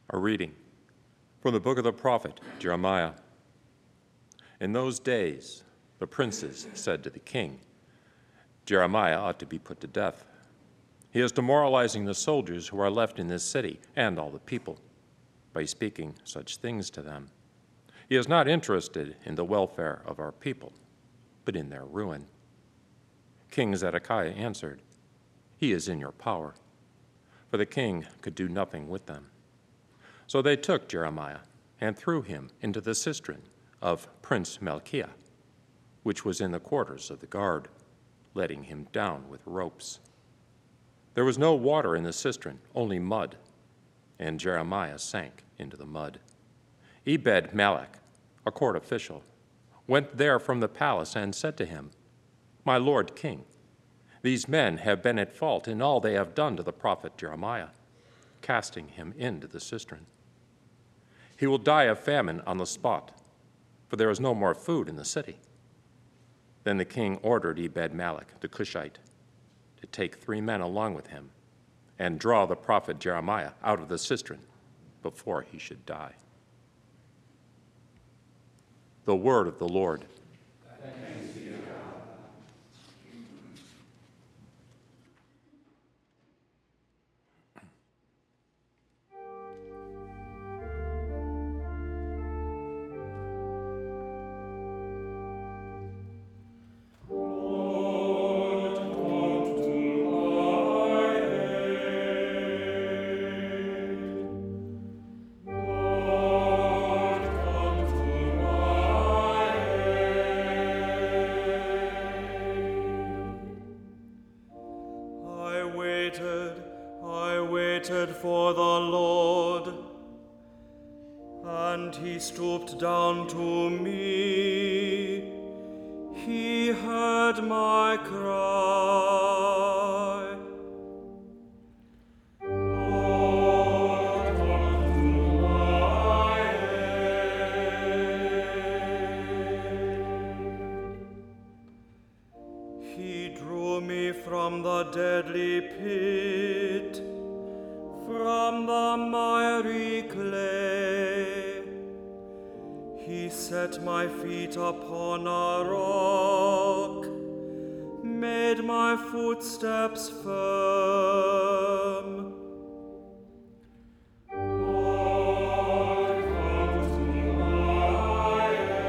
A reading from the book of the prophet Jeremiah. In those days, the princes said to the king, Jeremiah ought to be put to death. He is demoralizing the soldiers who are left in this city and all the people by speaking such things to them. He is not interested in the welfare of our people, but in their ruin. King Zedekiah answered, He is in your power, for the king could do nothing with them. So they took Jeremiah and threw him into the cistern of Prince Malchiah, which was in the quarters of the guard, letting him down with ropes. There was no water in the cistern, only mud, and Jeremiah sank into the mud. Ebed-Melech, a court official, went there from the palace and said to him, My lord king, these men have been at fault in all they have done to the prophet Jeremiah, casting him into the cistern. He will die of famine on the spot, for there is no more food in the city. Then the king ordered Ebed-Melech the Cushite to take 3 men along with him and draw the prophet Jeremiah out of the cistern before he should die. The word of the Lord. Thanks be to God. I waited for the Lord, and he stooped down to me. He heard my cry. Lord, come to my aid. He drew me from the deadly pit, from the miry clay. He set my feet upon a rock, made my footsteps firm. Lord, come to my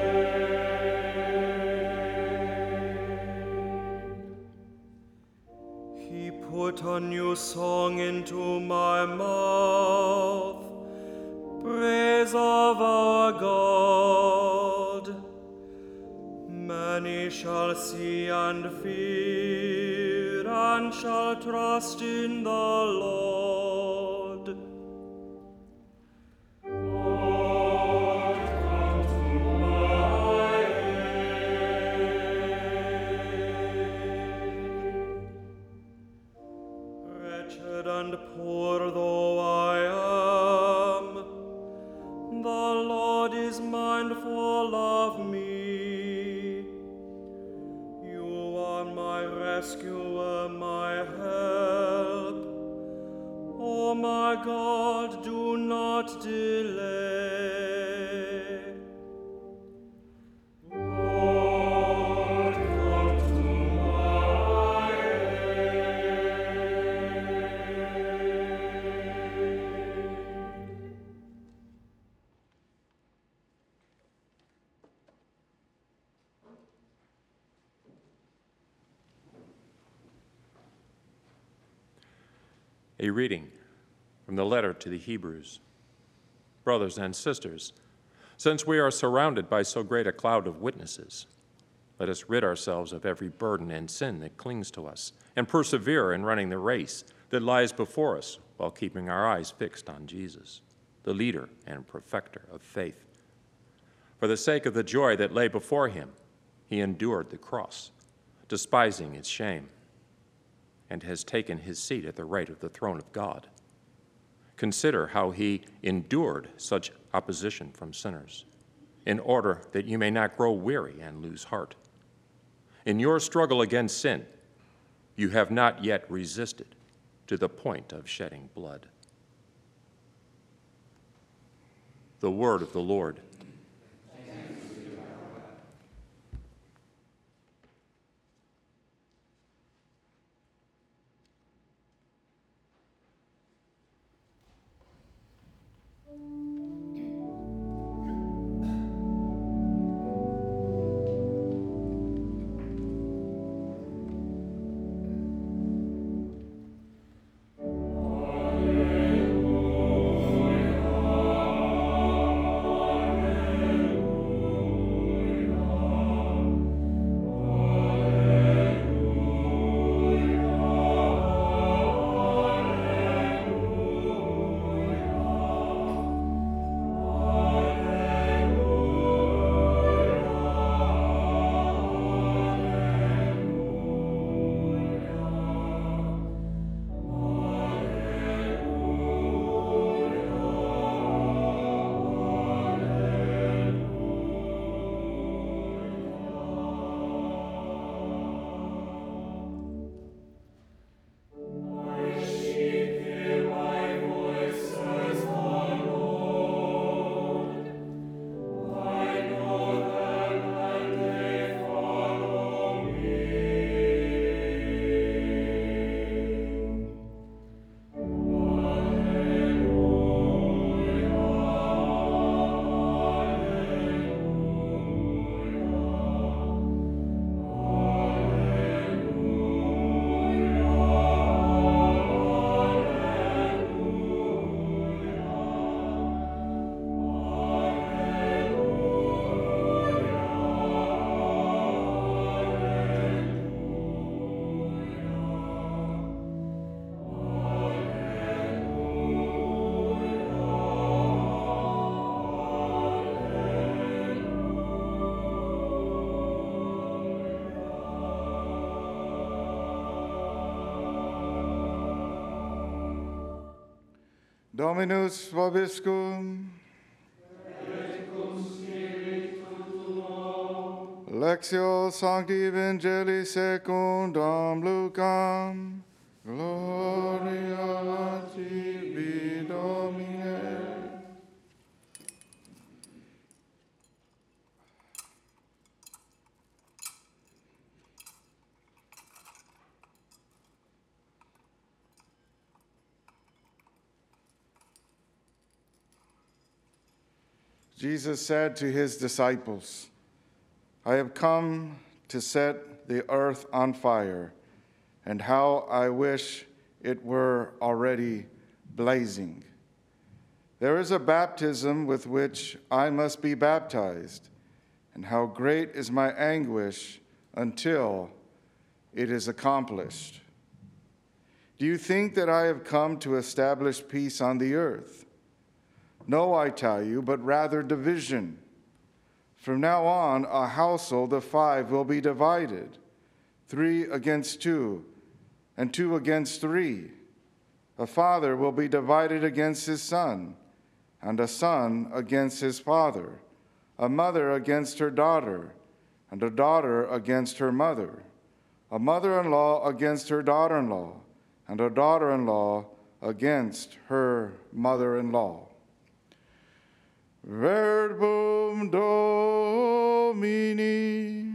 aid. He put a new song into my mouth, praise of our God. Many shall see and fear, and shall trust in the Lord. Lord, come to my aid. Wretched and poor though I am, the Lord is mindful of me. You are my rescuer, my help. Oh my God, do not delay. Lord, come to my aid. A reading from the letter to the Hebrews. Brothers and sisters, since we are surrounded by so great a cloud of witnesses, let us rid ourselves of every burden and sin that clings to us, and persevere in running the race that lies before us while keeping our eyes fixed on Jesus, the leader and perfecter of faith. For the sake of the joy that lay before him, he endured the cross, despising its shame, and has taken his seat at the right of the throne of God. Consider how he endured such opposition from sinners, in order that you may not grow weary and lose heart. In your struggle against sin, you have not yet resisted to the point of shedding blood. The word of the Lord. Dominus vobiscum. Lectio Sancti Evangelii secundum Lucam. Gloria tibi, Domine. Jesus said to his disciples, I have come to set the earth on fire, and how I wish it were already blazing. There is a baptism with which I must be baptized, and how great is my anguish until it is accomplished. Do you think that I have come to establish peace on the earth? No, I tell you, but rather division. From now on, a household of 5 will be divided, 3 against 2, and 2 against 3. A father will be divided against his son, and a son against his father, a mother against her daughter, and a daughter against her mother, a mother-in-law against her daughter-in-law, and a daughter-in-law against her mother-in-law. Verbum Domini.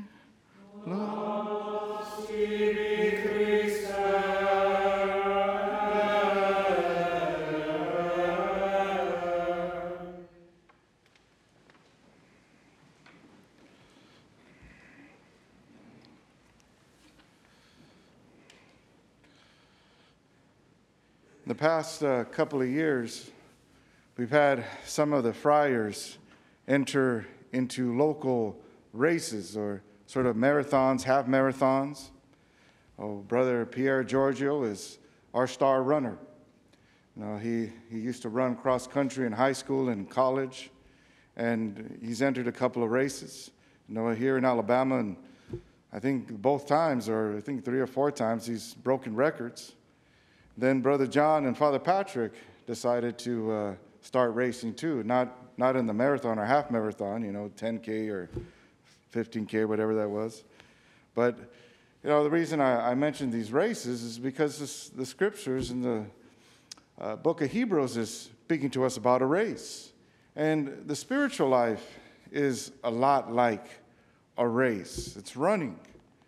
In the past couple of years, we've had some of the friars enter into local races or sort of marathons, half marathons. Oh, Brother Pierre Giorgio is our star runner. He used to run cross country in high school and college, and he's entered a couple of races. Here in Alabama, and I think both times, or I think 3 or 4 times, he's broken records. Then Brother John and Father Patrick decided to start racing too, not in the marathon or half marathon, 10K or 15K, whatever that was. But, the reason I mentioned these races is because the scriptures in the book of Hebrews is speaking to us about a race. And the spiritual life is a lot like a race. It's running.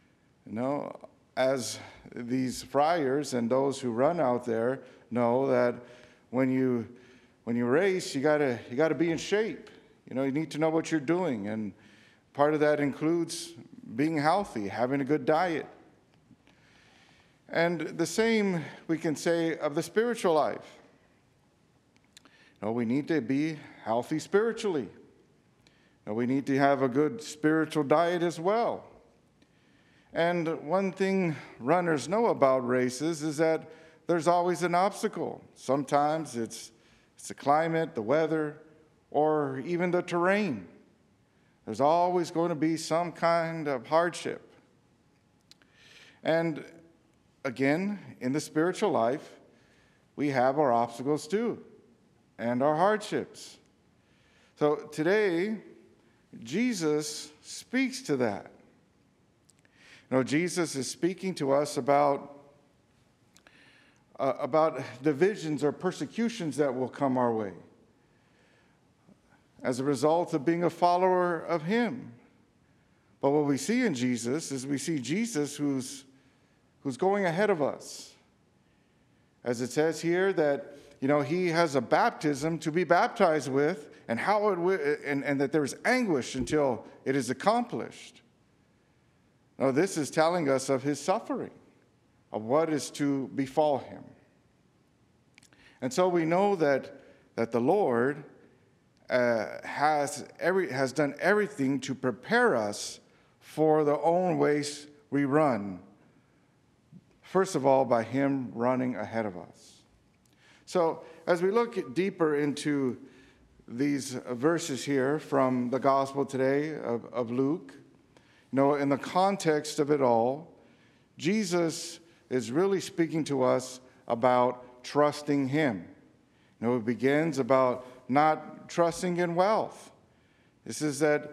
As these friars and those who run out there know that when you race, you gotta be in shape. You need to know what you're doing, and part of that includes being healthy, having a good diet. And the same we can say of the spiritual life. We need to be healthy spiritually. We need to have a good spiritual diet as well. And one thing runners know about races is that there's always an obstacle. Sometimes it's the climate, the weather, or even the terrain. There's always going to be some kind of hardship. And again, in the spiritual life, we have our obstacles too, and our hardships. So today, Jesus speaks to that. Jesus is speaking to us about divisions or persecutions that will come our way as a result of being a follower of him. But what we see in Jesus is we see Jesus who's going ahead of us. As it says here that, he has a baptism to be baptized with, and and that there is anguish until it is accomplished. Now, this is telling us of his suffering, of what is to befall him. And so we know that the Lord has done everything to prepare us for the own race we run. First of all, by him running ahead of us. So as we look deeper into these verses here from the gospel today of Luke, in the context of it all, Jesus is really speaking to us about trusting him. It begins about not trusting in wealth. This is that,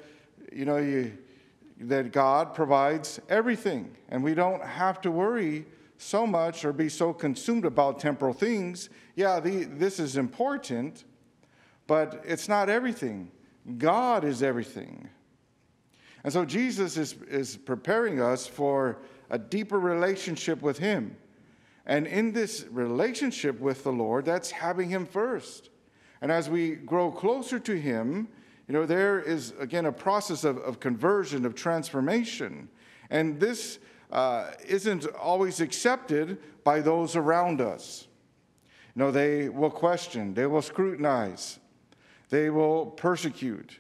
that God provides everything, and we don't have to worry so much or be so consumed about temporal things. This is important, but it's not everything. God is everything. And so Jesus is preparing us for a deeper relationship with him. And in this relationship with the Lord, that's having him first. And as we grow closer to him, there is, again, a process of conversion, of transformation. And this isn't always accepted by those around us. They will question, they will scrutinize, they will persecute.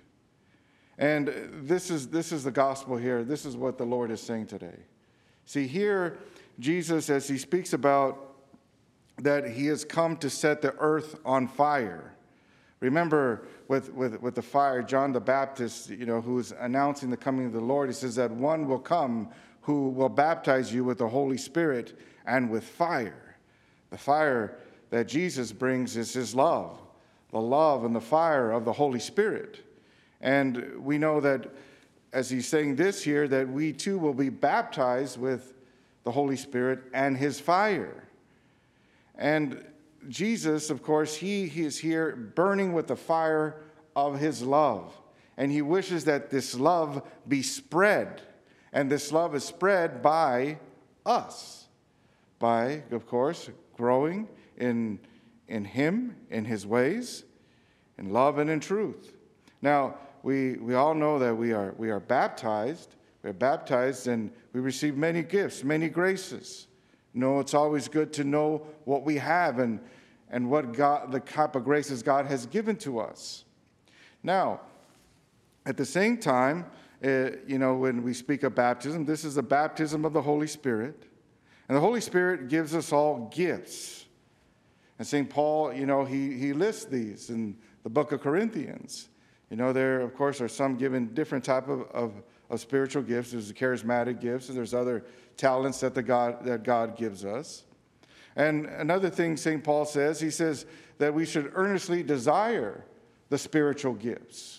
And this is the gospel here. This is what the Lord is saying today. See, here, Jesus, as he speaks about that he has come to set the earth on fire. Remember, with the fire, John the Baptist, who's announcing the coming of the Lord, he says that one will come who will baptize you with the Holy Spirit and with fire. The fire that Jesus brings is his love, the love and the fire of the Holy Spirit. And we know that, as he's saying this here, that we too will be baptized with the Holy Spirit and his fire. And Jesus, of course, he is here burning with the fire of his love. And he wishes that this love be spread. And this love is spread by us. By, of course, growing in him, in his ways, in love and in truth. Now, we all know that we are baptized. We are baptized and we receive many gifts, many graces. It's always good to know what we have and what God, the type of graces God has given to us. Now, at the same time, when we speak of baptism, this is the baptism of the Holy Spirit. And the Holy Spirit gives us all gifts. And St. Paul, he lists these in the book of Corinthians. There, of course, are some given different type of spiritual gifts. There's the charismatic gifts, and there's other talents that God gives us. And another thing St. Paul says, he says that we should earnestly desire the spiritual gifts.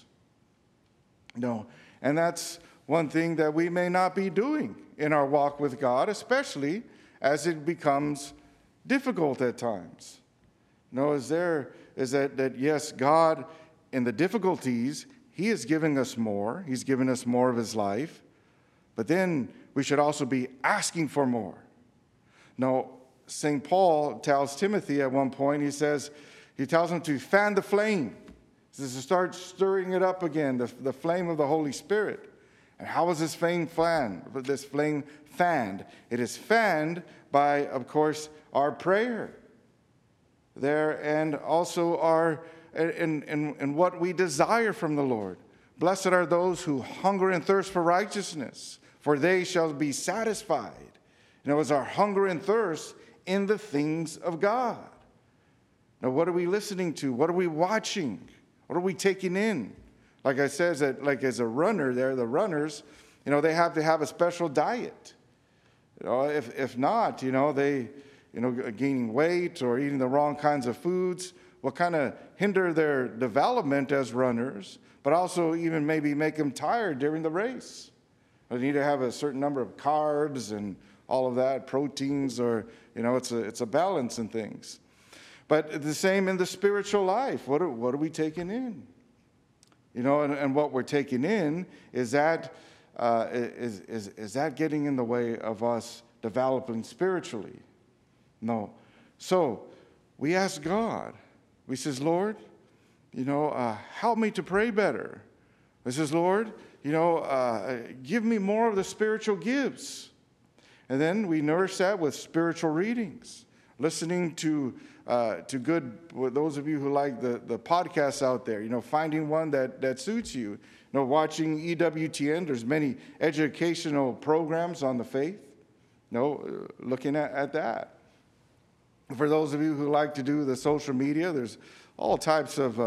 And that's one thing that we may not be doing in our walk with God, especially as it becomes difficult at times. Is that yes, God in the difficulties, he is giving us more. He's giving us more of his life. But then we should also be asking for more. Now, St. Paul tells Timothy at one point, he tells him to fan the flame. He says to start stirring it up again, the flame of the Holy Spirit. And how is this flame fanned? It is fanned by, of course, our prayer there, and also our and what we desire from the Lord. Blessed are those who hunger and thirst for righteousness, for they shall be satisfied. You know, it's our hunger and thirst in the things of God. Now, what are we listening to? What are we watching? What are we taking in? Like I said, like as a runner there, the runners, you know, they have to have a special diet. You know, if not, you know, they, you know, gaining weight or eating the wrong kinds of foods will kind of hinder their development as runners, but also even maybe make them tired during the race. They need to have a certain number of carbs and all of that, proteins, or, you know, it's a balance in things. But the same in the spiritual life. What are we taking in? You know, and what we're taking in is that getting in the way of us developing spiritually? No. So we ask God. We says, Lord, you know, help me to pray better. We says, Lord, you know, give me more of the spiritual gifts. And then we nourish that with spiritual readings, listening to good, those of you who like the podcasts out there, you know, finding one that suits you. You know, watching EWTN, there's many educational programs on the faith, you know, looking at that. For those of you who like to do the social media, there's all types of,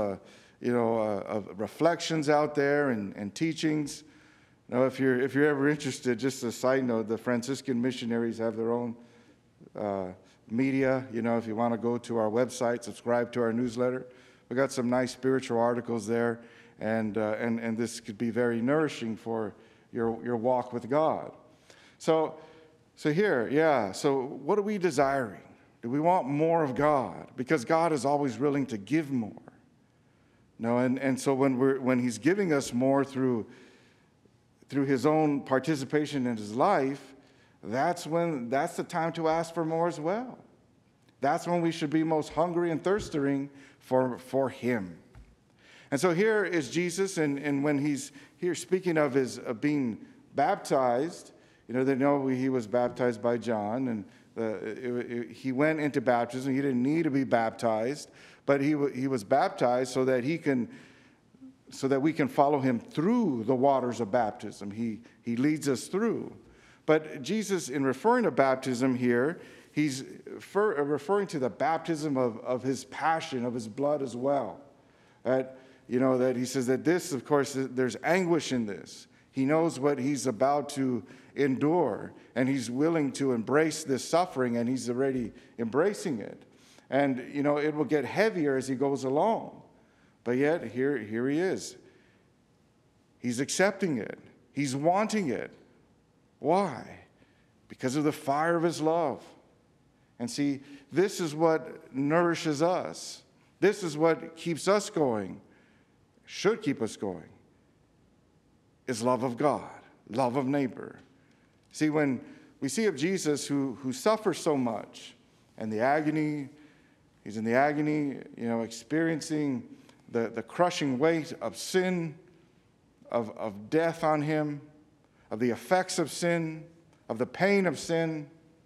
of reflections out there and teachings. You know, if you're ever interested, just a side note, the Franciscan missionaries have their own media. You know, if you want to go to our website, subscribe to our newsletter, we got some nice spiritual articles there, and this could be very nourishing for your walk with God. So here, yeah. So what are we desiring? Do we want more of God? Because God is always willing to give more. No, and so when He's giving us more through His own participation in His life, that's the time to ask for more as well. That's when we should be most hungry and thirsting for Him. And so here is Jesus, and when He's here speaking of being baptized, you know, they know He was baptized by John, and he went into baptism. He didn't need to be baptized, but he was baptized so that we can follow Him through the waters of baptism. He leads us through. But Jesus, in referring to baptism here, He's referring to the baptism of His passion, of His blood as well. That He says that this, of course, there's anguish in this. He knows what He's about to endure, and He's willing to embrace this suffering, and He's already embracing it. And, you know, it will get heavier as He goes along. But yet, here He is. He's accepting it. He's wanting it. Why? Because of the fire of His love. And see, this is what nourishes us. This is what keeps us going, should keep us going, is love of God, love of neighbor. See, when we see of Jesus who suffers so much, and the agony, He's in the agony, you know, experiencing the crushing weight of sin, of death on Him, of the effects of sin, of the pain of sin,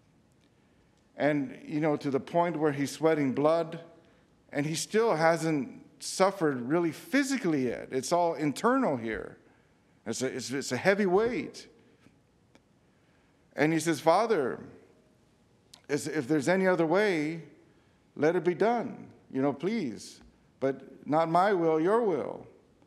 and, you know, to the point where He's sweating blood, and He still hasn't suffered really physically yet. It's all internal here. It's a heavy weight. And He says, Father, if there's any other way, let it be done, you know, please. But not my will, your will.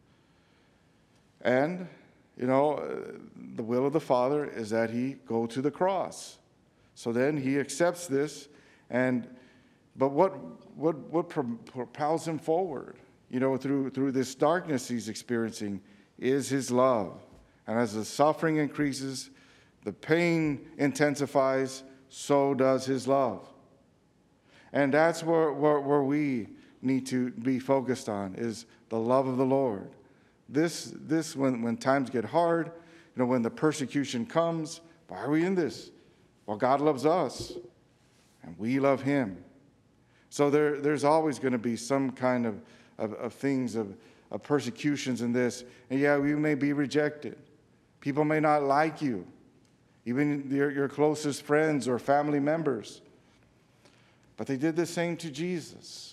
And, you know, the will of the Father is that He go to the cross. So then He accepts this, but what propels Him forward, you know, through this darkness He's experiencing, is His love. And as the suffering increases, the pain intensifies, so does His love. And that's where we need to be focused on is the love of the Lord. This when times get hard, when the persecution comes, why are we in this? Well, God loves us, and we love him. So there's always going to be some kind of things, of persecutions in this. And yeah, we may be rejected. People may not like you, even your closest friends or family members. But they did the same to Jesus.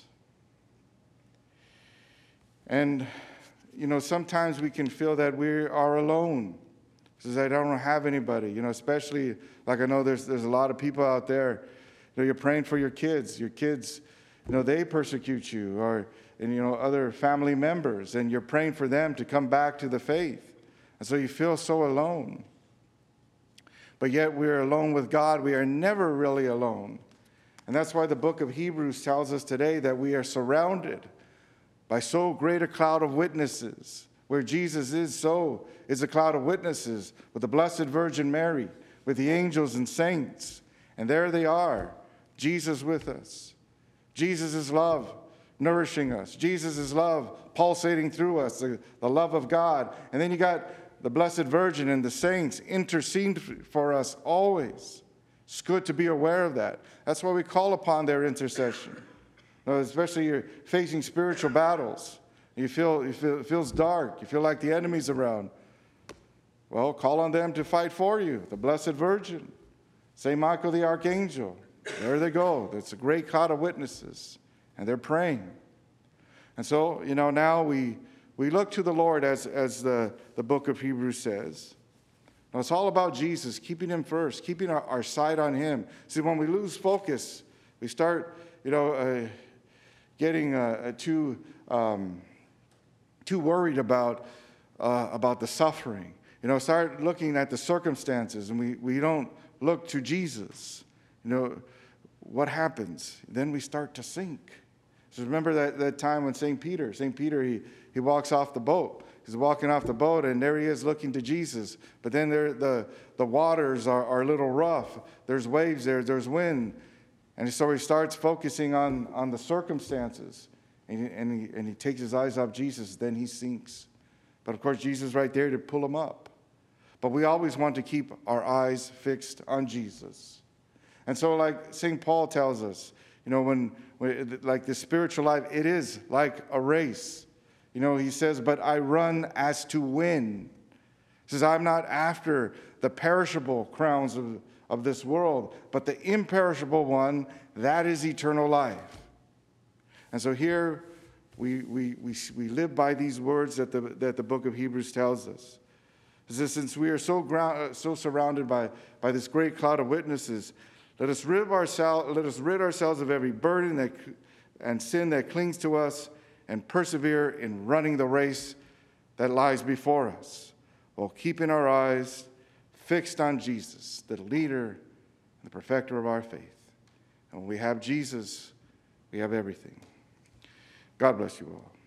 And, sometimes we can feel that we are alone. Says, I don't have anybody, especially like I know there's a lot of people out there. You're praying for your kids. Your kids, they persecute you, or other family members, and you're praying for them to come back to the faith. And so you feel so alone. But yet we're alone with God. We are never really alone. And that's why the book of Hebrews tells us today that we are surrounded by so great a cloud of witnesses. Where Jesus is a cloud of witnesses with the Blessed Virgin Mary, with the angels and saints. And there they are, Jesus with us. Jesus' love nourishing us. Jesus' love pulsating through us, the love of God. And then you got the Blessed Virgin and the saints interceding for us always. It's good to be aware of that. That's why we call upon their intercession. Especially you're facing spiritual battles. It feels dark. You feel like the enemy's around. Well, call on them to fight for you. The Blessed Virgin, St. Michael the Archangel. There they go. It's a great cloud of witnesses, and they're praying. And so, now we look to the Lord as the book of Hebrews says. Now, it's all about Jesus, keeping him first, keeping our sight on him. See, when we lose focus, we start, getting too worried about the suffering. Start looking at the circumstances, and we don't look to Jesus. What happens? Then we start to sink. So remember that time when St. Peter, he walks off the boat. He's walking off the boat, and there he is looking to Jesus. But then the waters are a little rough. There's waves there. There's wind. And so he starts focusing on the circumstances. And he takes his eyes off Jesus. Then he sinks. But, of course, Jesus is right there to pull him up. But we always want to keep our eyes fixed on Jesus. And so like St. Paul tells us, when like the spiritual life, it is like a race. He says, but I run as to win. He says, I'm not after the perishable crowns of this world, but the imperishable one, that is eternal life. And so here we live by these words that the book of Hebrews tells us. It says, since we are so surrounded by this great cloud of witnesses, let us rid ourselves of every burden and sin that clings to us, and persevere in running the race that lies before us, while keeping our eyes fixed on Jesus, the leader and the perfecter of our faith. And when we have Jesus, we have everything. God bless you all.